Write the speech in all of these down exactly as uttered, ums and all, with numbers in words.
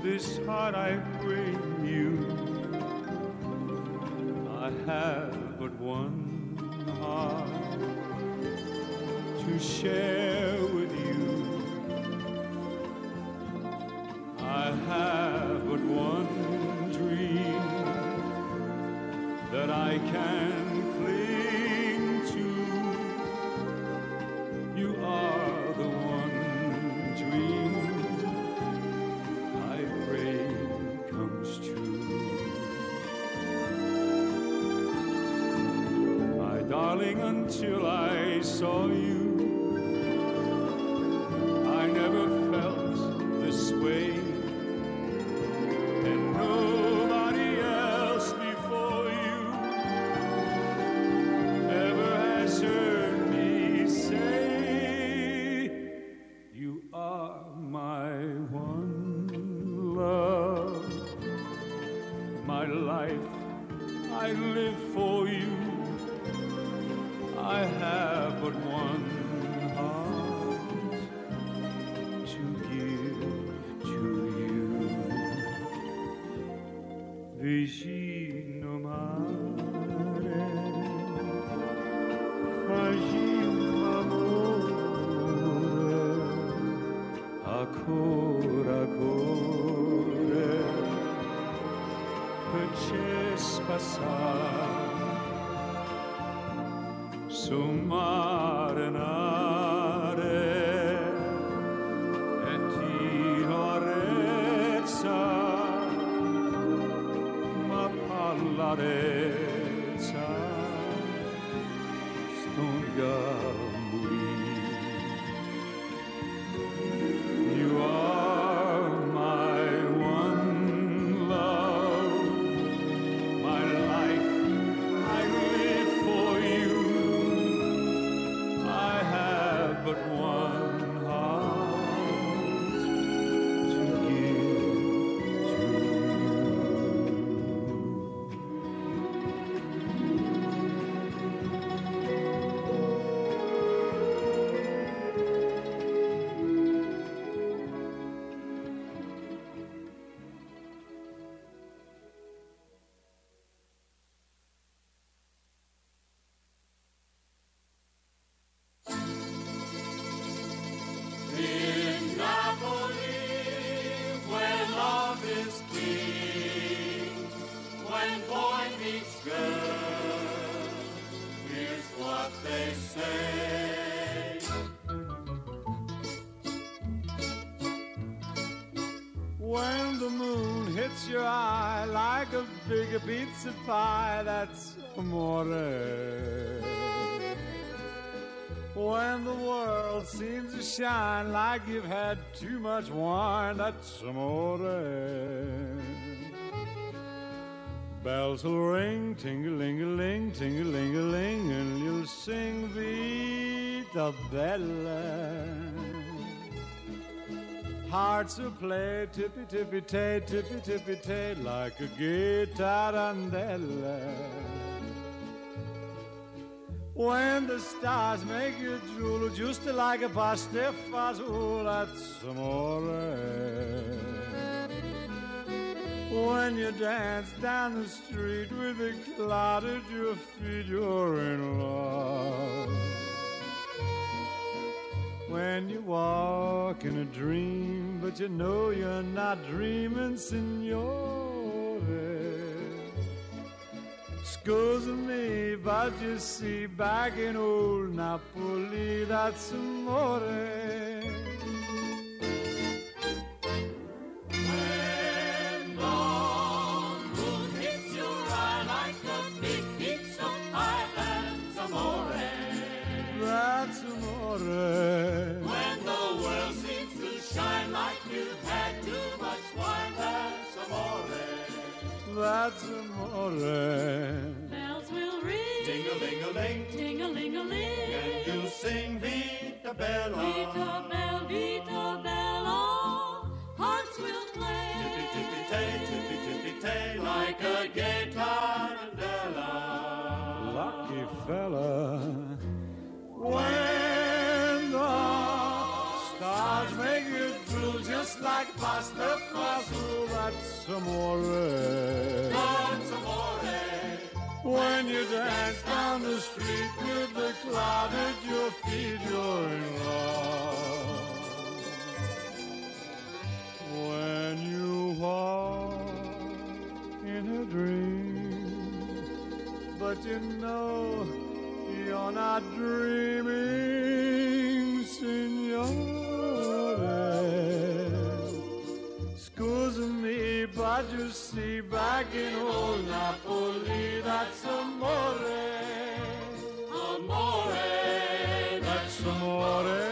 this heart I bring you. I have but one heart to share with you. I have but one dream that I can cling to. You are the one dream I pray comes true. My darling, until I saw you, I never felt this way, and nobody else before you ever has heard me say, you are my one love. My life, I live for you. I have but one heart to give to you. Vicino mare, facciamo amore, ancora ancora, facesse passare. Su mare nare e ti arezza, ma pallarezza stonga morì. You are my one love, my life, I live for you. But one heart to give to when the moon hits your eye like a big pizza pie, that's amore. When the world seems to shine like you've had too much wine, that's amore. Bells will ring, ting-a-ling-a-ling, ting-a-ling-a-ling, and you'll sing Vita Bella. Hearts will play tippy-tippy-tay, tippy-tippy-tay, like a guitarandella. When the stars make you drool, just like a pastifazool, that's amore. When you dance down the street with a cloud at your feet, you're in love. When you walk in a dream, but you know you're not dreaming, signore. Scusa me, but you see, back in old Napoli, that's amore. When the moon hits your eye like a big pizza pie, that's amore. That's amore. When the world seems to shine like you've had too much wine, that's amore. That's amore. Bells will ring, Ding-a-ling-a-ling, ting-a-ling-a-ling, and you'll sing Vita Bella. Vita Bella, Vita Bella. Hearts will play, Tippy-tippy-tay, tippy-tippy-tay, like a guitarandella. Lucky fella. When the stars make you drool just like pasta fazool. That's amore. That's amore. When you dance down the street with the cloud at your feet, you're in love. When you walk in a dream, but you know you're not dreaming, signore. Scusa me, but you see, back in old Napoli, that's amore. Amore. That's amore.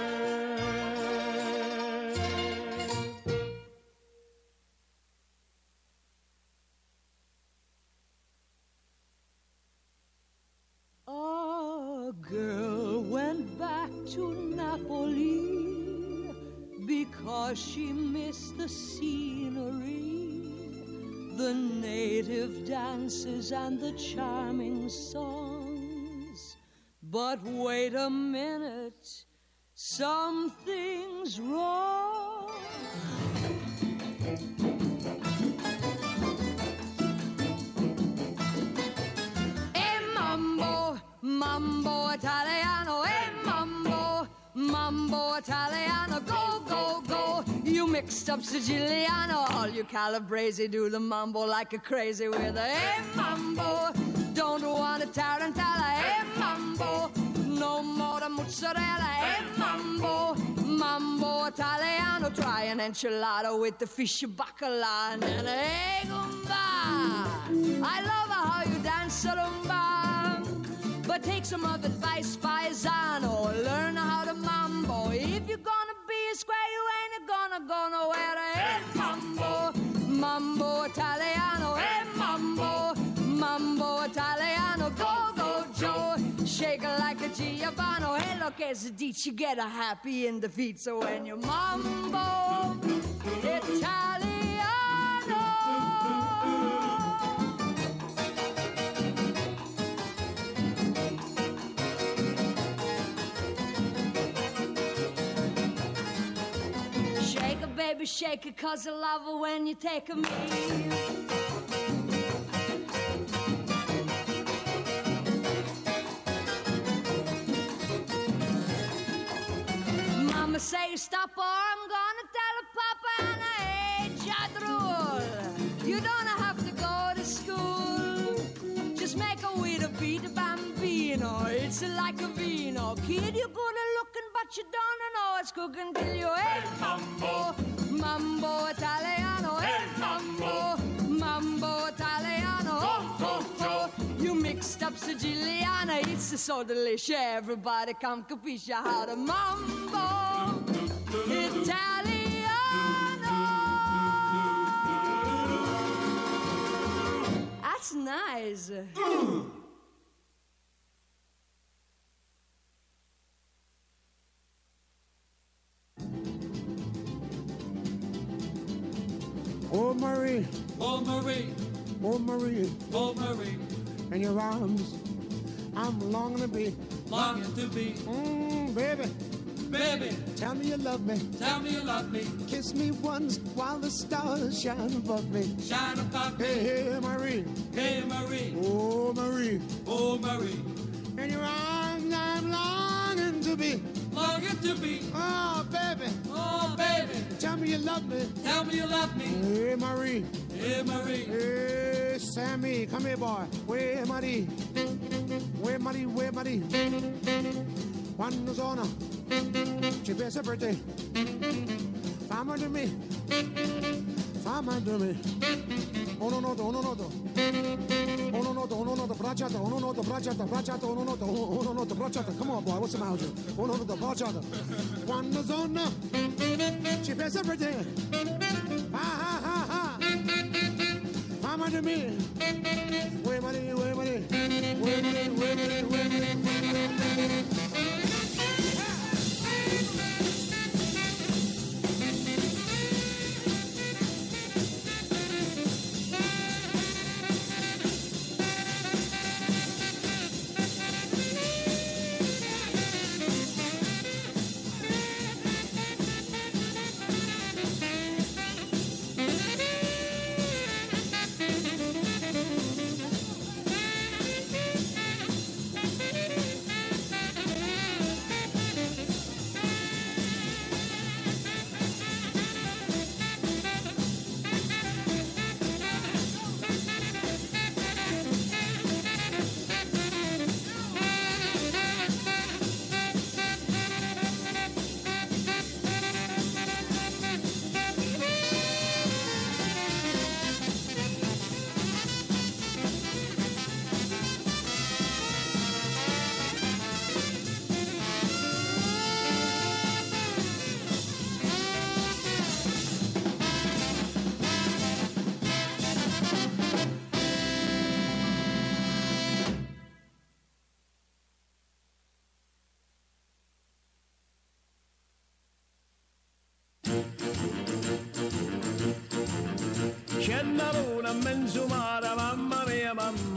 A girl went back to Napoli because she missed the scenery, the native dances and the charming songs. But wait a minute, something's wrong. Mambo Italiano, hey mambo, mambo Italiano, go, go, go. You mixed up Siciliano, all you Calabrese do the mambo like a crazy with a hey mambo. Don't want a tarantella, hey mambo. No more the mozzarella, hey mambo, mambo Italiano. Try an enchilada with the fish bacala and then hey gumba. I love how you dance rumba. But take some of advice, paisano. Learn how to mambo. If you're gonna be a square, you ain't gonna go nowhere. Hey, mambo, mambo Italiano. Hey, mambo, mambo Italiano. Go, go, Joe. Shake it like a Giovanni. Hey, look, as a ditch, you get a happy in the feet. So when you mambo Italiano. Baby, shake it, cause I love it when you take a me. Mama say stop or I'm gonna tell her Papa and I hate Jadrul. You don't have to go to school. Just make a way to beat a bambino. It's like a vino. Kid, you're good at looking, but you don't know it's cooking till you hey mambo. Mambo Italiano, hey mambo, mambo Italiano, oh, oh, oh. You mixed up Siciliana, it's so delicious. Everybody come capisce how to mambo Italiano. That's nice. Oh, Marie. Oh, Marie. Oh, Marie. Oh, Marie. In your arms, I'm longing to be. Longing to be. Mmm, baby. Baby. Tell me you love me. Tell me you love me. Kiss me once while the stars shine above me. Shine above me. Hey, hey, Marie. Hey, Marie. Oh, Marie. Oh, Marie. In your arms, I'm longing to be. Longing to be. Oh, baby. Oh, baby. Tell me you love me. Tell me you love me. Hey, Marie. Hey, Marie. Hey, Sammy. Come here, boy. Where, Marie? Where, Marie? Where, Marie? Quando sono? Ci pensa per te. Fammi di me. Fammi di me. Uno noto, uno noto. Uno noto, uno noto, bracciata, uno noto, bracciata, bracciata, uno noto, uno noto, bracciata. Come on, boy, what's the matter? Uno noto, bracciata. Quando sono? Ci pensa per te. Ha ha ha ha. Fammi di me. Where, Marie? Where, Marie? Where, Marie? Where, Marie? Where, Marie?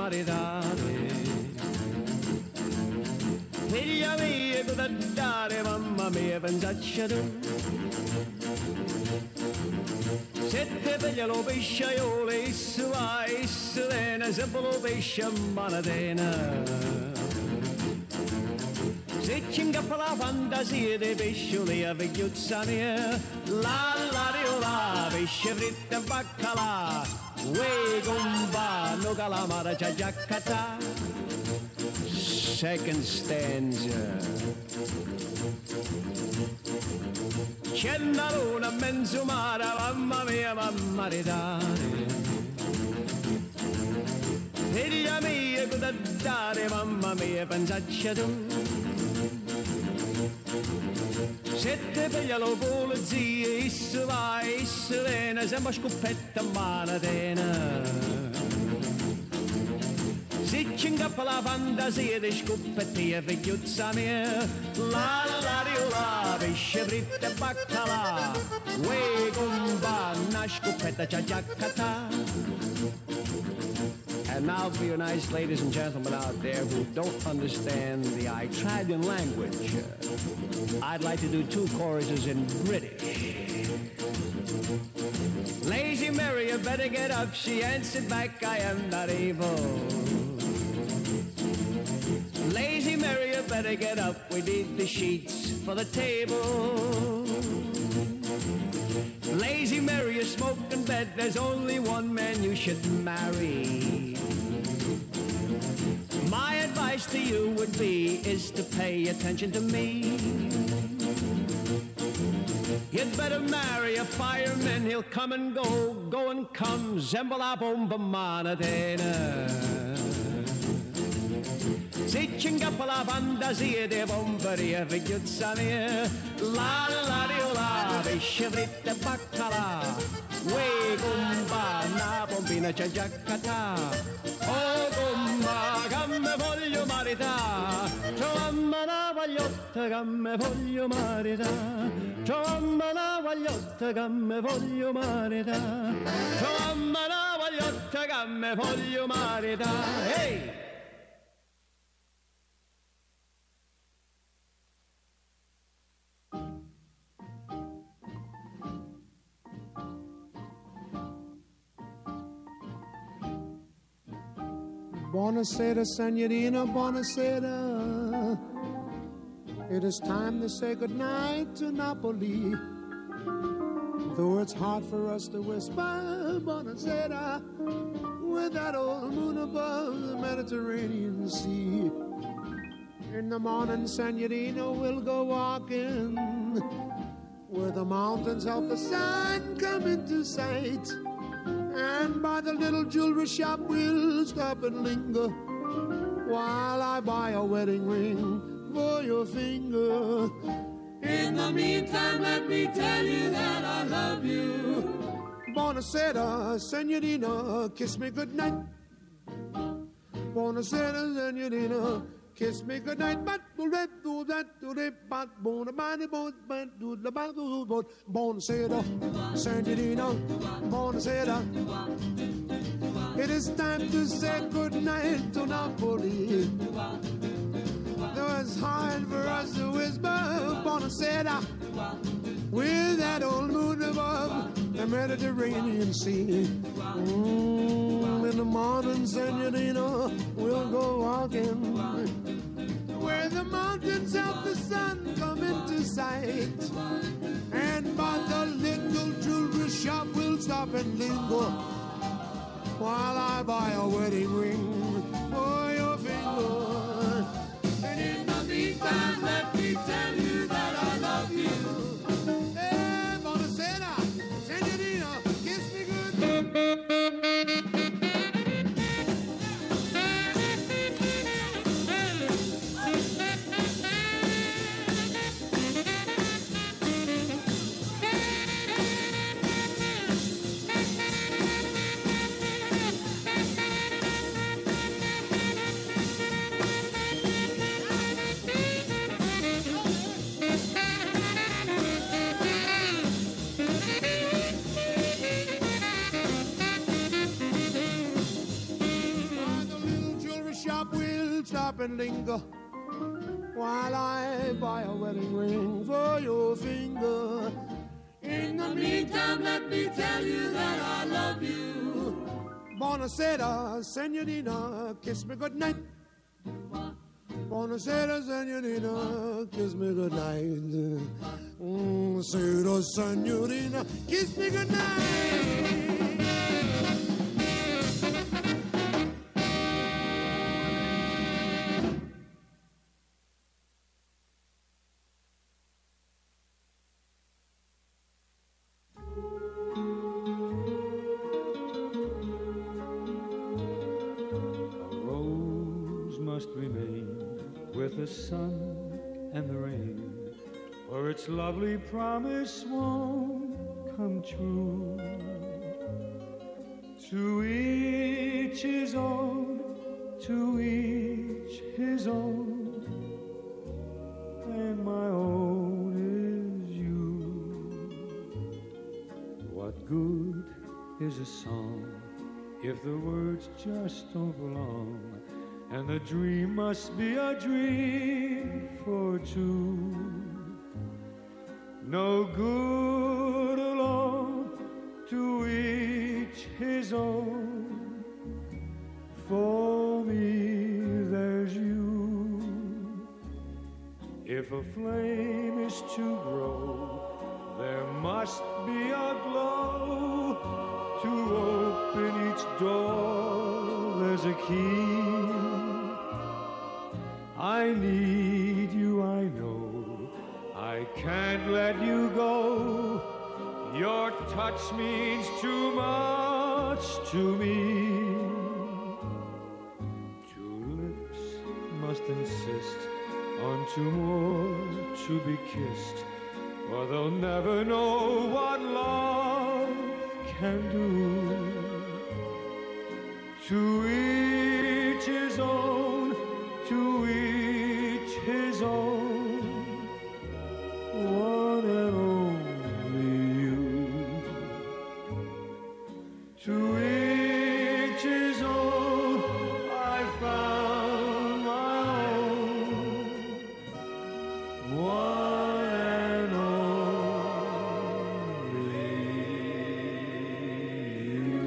maritare. Figlia mia, cosa dare, mamma mia, pensaccia tu. Se te piglia lo pesciaiolo, isso va, isso viene, se lo pesce a manatena. Se ci ingappa la fantasia dei pescioli a vecchiuzza mia, la la riola, pesce fritto e baccalà, uè compà, calamara c'ha già catà. Second stanza. C'è una luna a mezzo mare, mamma mia, mamma ridare. Figlia mia, cosa dare, mamma mia, pensaccia tu. Se te piglia lo polizia, isso va, isso viene, sembra scoppetta a manatena. Se ci ingappa la fantasia di scoppetti e vecchiuzza mia, la la riola, pesce fritto e baccalà, uè compà, una scoppetta c'ha già catà. And now for you nice ladies and gentlemen out there who don't understand the Italian language, uh, I'd like to do two choruses in British. Lazy Mary, you better get up. She answered back, I am not able. Lazy Mary, you better get up. We need the sheets for the table. Lazy Mary, you smoke in bed. There's only one man you should marry. My advice to you would be is to pay attention to me. You'd better marry a fireman. He'll come and go, go and come. Zembola bomba manatena. Se ci ingappa la fantasia dei bomberi e vecchiuzza mia, la la riola, pesce fritto e baccalà, uè compà, una pompina c'è già catà. Oh compà, che me voglio marità, trovamma una vagliotta che me voglio marità, trovamma una vagliotta che me voglio marità, trovamma una vagliotta che me voglio marità. Hey! Buonasera, Signorina, buonasera. It is time to say goodnight to Napoli. Though it's hard for us to whisper buonasera with that old moon above the Mediterranean Sea. In the morning, Signorina, we'll go walking where the mountains help the sun come into sight. And by the little jewelry shop we'll stop and linger while I buy a wedding ring for your finger. In the meantime, let me tell you that I love you. Buonasera, Signorina, kiss me goodnight. Buonasera, Signorina, kiss me goodnight. But do that, do that, do that, but bona body, bon, but do the battle, but buonasera, Signorina, buonasera. It is time to say goodnight to Napoli. Though it's hard for us to whisper buonasera with that old moon above the Mediterranean Sea. Mm, in the morning, Signorina, we'll go walking where the mountains help the sun come into sight. And by the little jewelry shop we'll stop and linger while I buy a wedding ring for your finger. And in the meantime, let me tell you that I love you. Hey, buonasera, Signorina, kiss me good. and linger while I buy a wedding ring for your finger. In the meantime, let me tell you that I love you. Buonasera, senorina, kiss me goodnight. Buonasera, senorina, kiss me goodnight. Buonasera, senorina, kiss me goodnight. The sun and the rain, or its lovely promise won't come true. To each his own, to each his own, and my own is you. What good is a song if the words just don't belong? And the dream must be a dream for two. No good alone, to each his own. For me there's you. If a flame is to grow, there must be a glow. To open each door, there's a key. I need you, I know. I can't let you go. Your touch means too much to me. Two lips must insist on two more to be kissed, or they'll never know what love can do. To each his own, to each his own, one and only you. To each his own, I found my own, one and only you.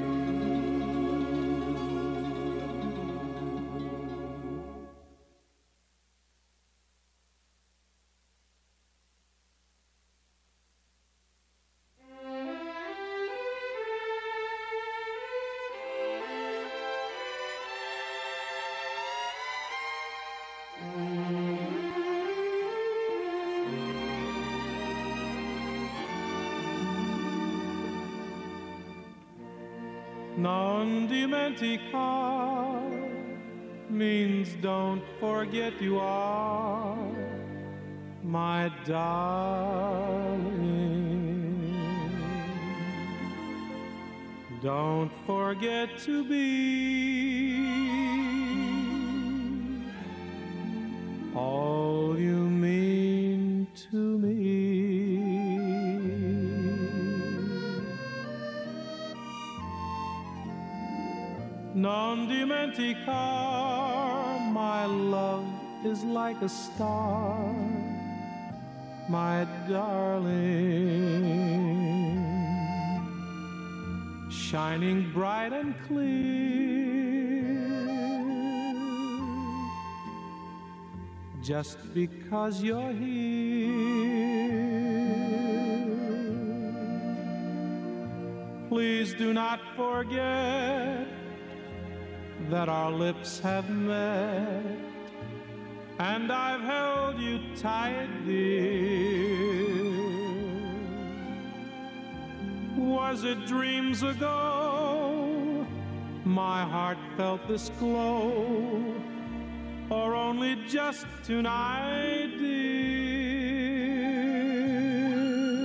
Non dimenticare means don't forget you are my darling. Don't forget to be all you mean to me. Non dimenticar, my love is like a star, my darling, shining bright and clear, just because you're here. Please do not forget that our lips have met, and I've held you tight, dear. Was it dreams ago my heart felt this glow, or only just tonight, dear?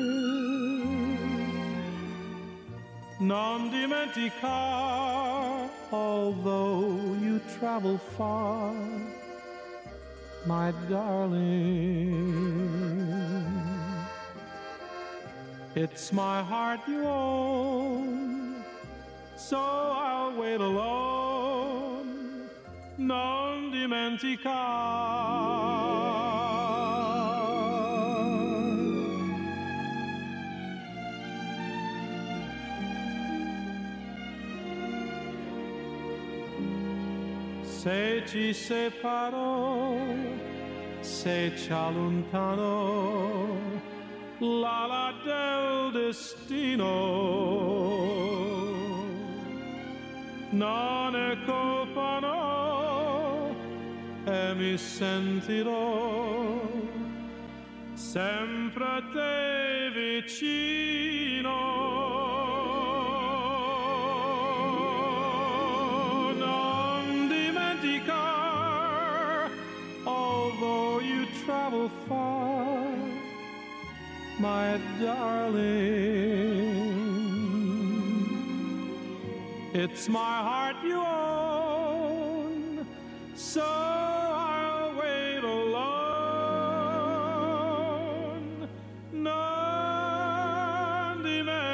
Non dimenticar, although you travel far, my darling, it's my heart you own, so I'll wait alone. non dimenticare. Se ci separò, se ci allontanò l'ala del destino, non è colpa no, e mi sentirò sempre a te vicino. Non dimenticar, although you travel far, my darling, it's my heart you own, so I'll wait alone. Non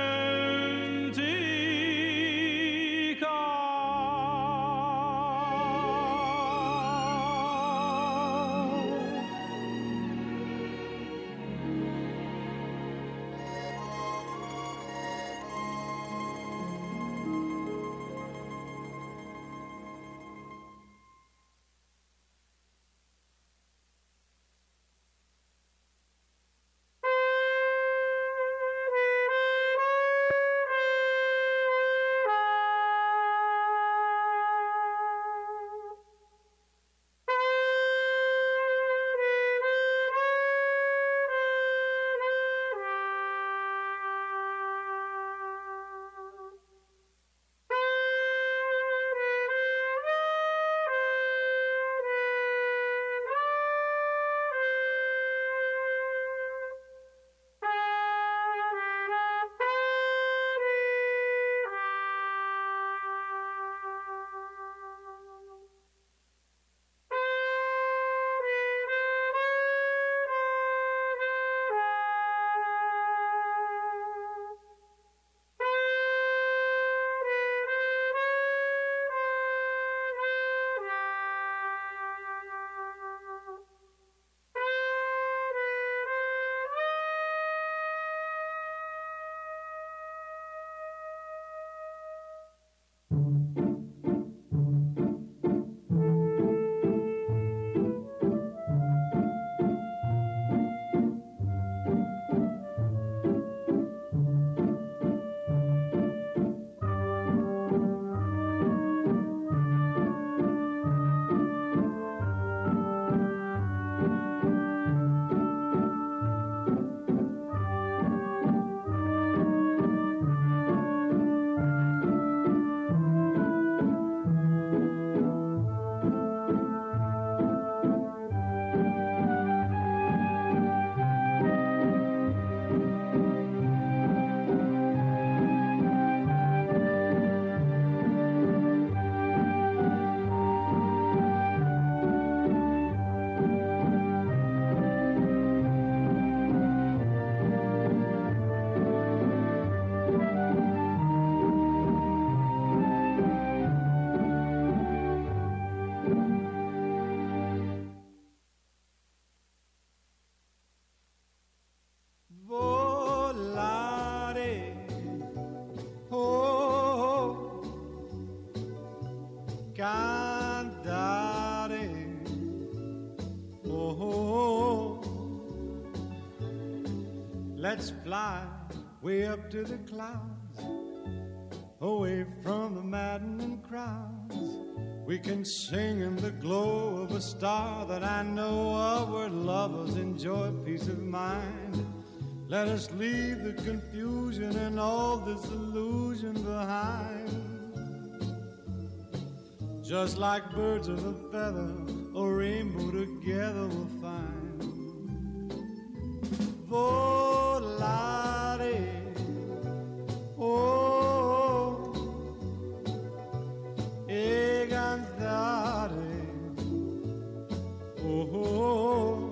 Let's fly way up to the clouds, away from the maddening crowds. We can sing in the glow of a star that I know of, where lovers enjoy peace of mind. Let us leave the confusion and all this illusion behind. Just like birds of a feather, a rainbow together we'll find. Volare, oh, e cantare, oh.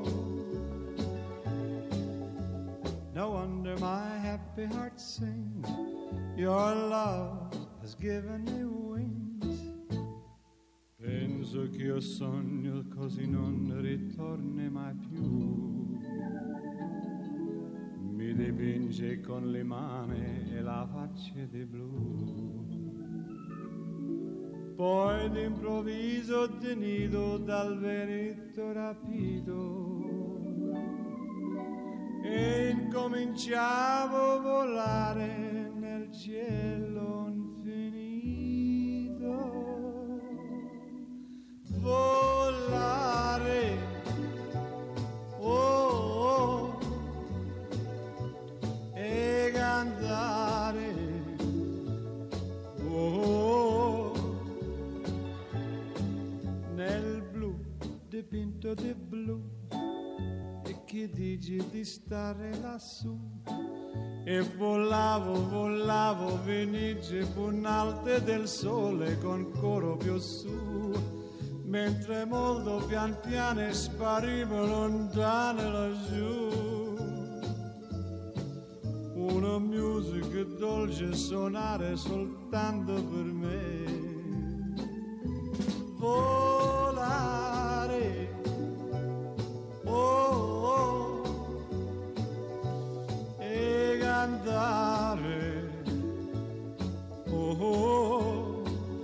No wonder my happy heart sings, your love has given me wings. muso che io sogno così non ritorni mai più. Mi dipinge con le mani e la faccia di blu. Poi d'improvviso tenido dal vento rapito e incominciavo a volare nel cielo infinito. Volare, oh, oh, e cantare, oh, oh, nel blu dipinto di blu. E che dici di stare lassù? E volavo, volavo, venice punalte del sole con coro più su, mentre molto pian piano sparivo lontano laggiù. Una musica dolce suonare soltanto per me. Volare, oh, oh, e cantare, oh, oh.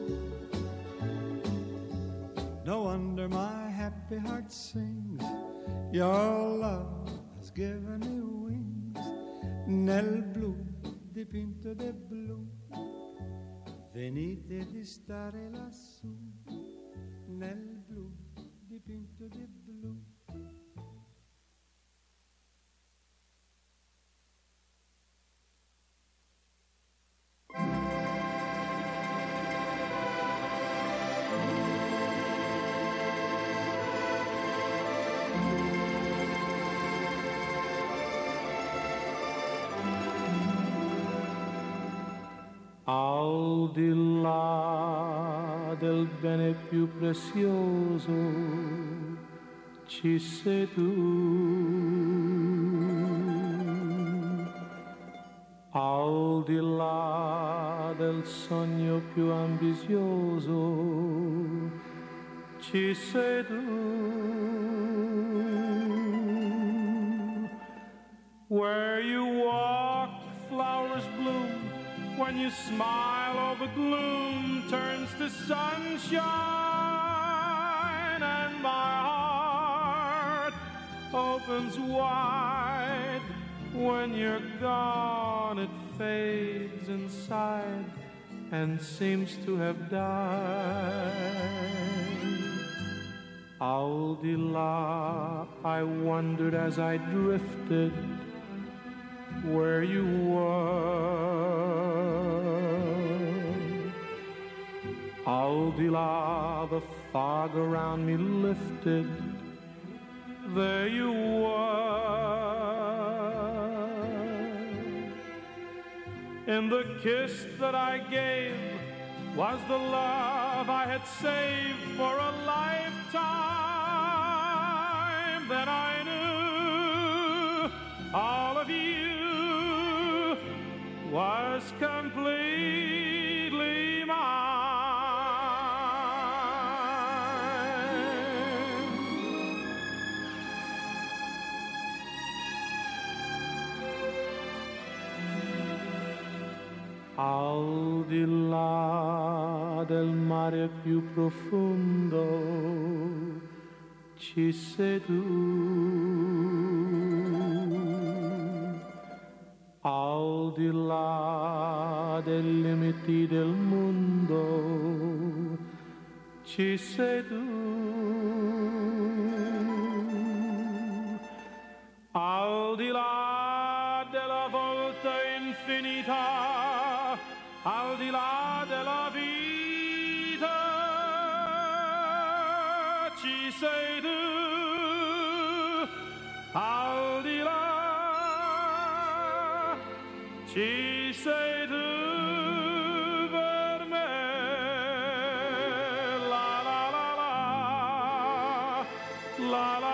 No wonder my happy heart sings, your love has given me wings. Nel blu dipinto di blu, venite di stare lassù. Nel blu dipinto di blu. Al di là del bene più prezioso ci sei tu. Al di là del sogno più ambizioso ci sei tu. Where you walk, flowers bloom. When you smile, all the gloom turns to sunshine, and my heart opens wide. When you're gone, it fades inside and seems to have died. Al di là, I wondered as I drifted where you were. Al di là, the fog around me lifted, there you were. In the kiss that I gave was the love I had saved for a lifetime. Then I knew all of you was completely mine. Al di là del mare più profondo ci sei tu. Al di là dei limiti del mondo ci sei tu. Al di là della volta infinita, al di là della vita ci sei tu. Al di là ci sei tu per me. La la la la, la la